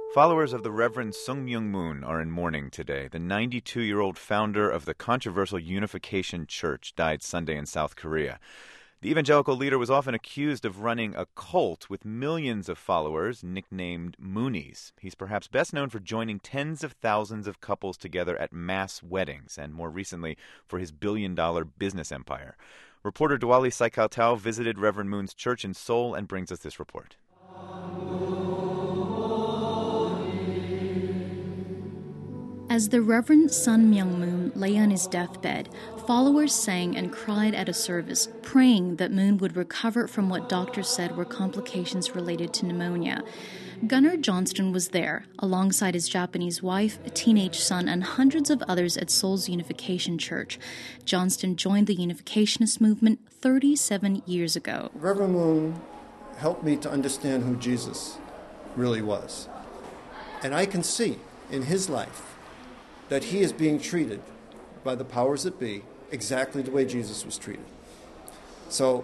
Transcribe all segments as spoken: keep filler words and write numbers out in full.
Followers of the Reverend Sung Myung Moon are in mourning today. The ninety-two-year-old founder of the controversial Unification Church died Sunday in South Korea. The evangelical leader was often accused of running a cult with millions of followers, nicknamed Moonies. He's perhaps best known for joining tens of thousands of couples together at mass weddings, and more recently for his billion-dollar business empire. Reporter Dwali Saikautau visited Reverend Moon's church in Seoul and brings us this report. As the Reverend Sun Myung Moon lay on his deathbed, followers sang and cried at a service, praying that Moon would recover from what doctors said were complications related to pneumonia. Gunnar Johnston was there, alongside his Japanese wife, teenage son, and hundreds of others at Seoul's Unification Church. Johnston joined the Unificationist movement thirty-seven years ago. Reverend Moon helped me to understand who Jesus really was. And I can see in his life that he is being treated by the powers that be exactly the way Jesus was treated. So,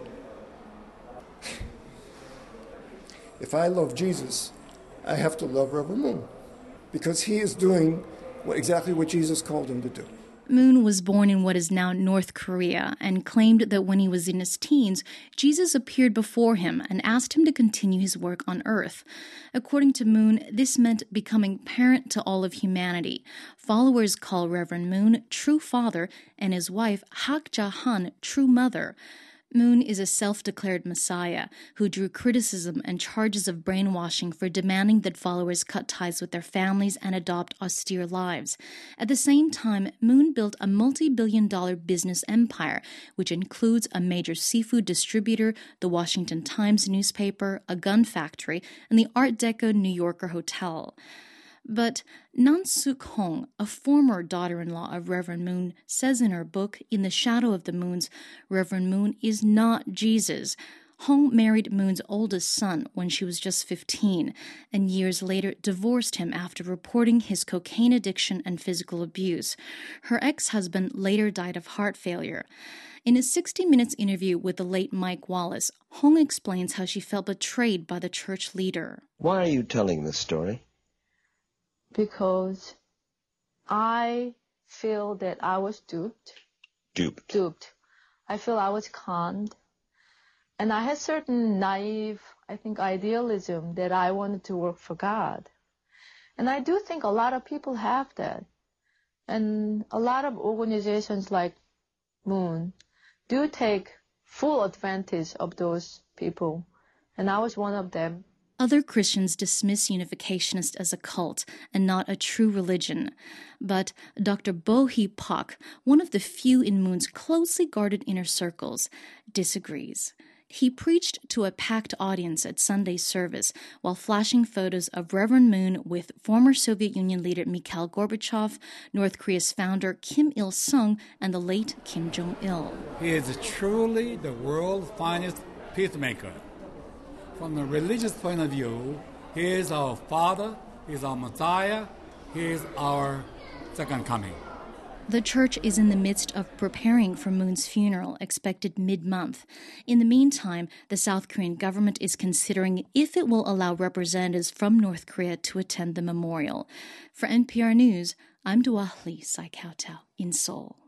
if I love Jesus, I have to love Reverend Moon, because he is doing what, exactly what Jesus called him to do. Moon was born in what is now North Korea and claimed that when he was in his teens, Jesus appeared before him and asked him to continue his work on earth. According to Moon, this meant becoming parent to all of humanity. Followers call Reverend Moon True Father and his wife Hak Ja-han True Mother. Moon is a self-declared messiah who drew criticism and charges of brainwashing for demanding that followers cut ties with their families and adopt austere lives. At the same time, Moon built a multi-billion dollar business empire, which includes a major seafood distributor, the Washington Times newspaper, a gun factory, and the Art Deco New Yorker hotel. But Nan Suk Hong, a former daughter-in-law of Reverend Moon, says in her book, In the Shadow of the Moons, Reverend Moon is not Jesus. Hong married Moon's oldest son when she was just fifteen, and years later divorced him after reporting his cocaine addiction and physical abuse. Her ex-husband later died of heart failure. In a sixty minutes interview with the late Mike Wallace, Hong explains how she felt betrayed by the church leader. Why are you telling this story? Because I feel that I was duped. Duped. Duped. I feel I was conned. And I had certain naive, I think, idealism that I wanted to work for God. And I do think a lot of people have that. And a lot of organizations like Moon do take full advantage of those people. And I was one of them. Other Christians dismiss Unificationist as a cult and not a true religion. But Doctor Bo Hee Pak, one of the few in Moon's closely guarded inner circles, disagrees. He preached to a packed audience at Sunday's service while flashing photos of Reverend Moon with former Soviet Union leader Mikhail Gorbachev, North Korea's founder Kim Il-sung, and the late Kim Jong-il. He is truly the world's finest peacemaker. From a religious point of view, he is our Father, he is our Messiah, he is our second coming. The church is in the midst of preparing for Moon's funeral, expected mid-month. In the meantime, the South Korean government is considering if it will allow representatives from North Korea to attend the memorial. For N P R News, I'm Dwali Saikautau in Seoul.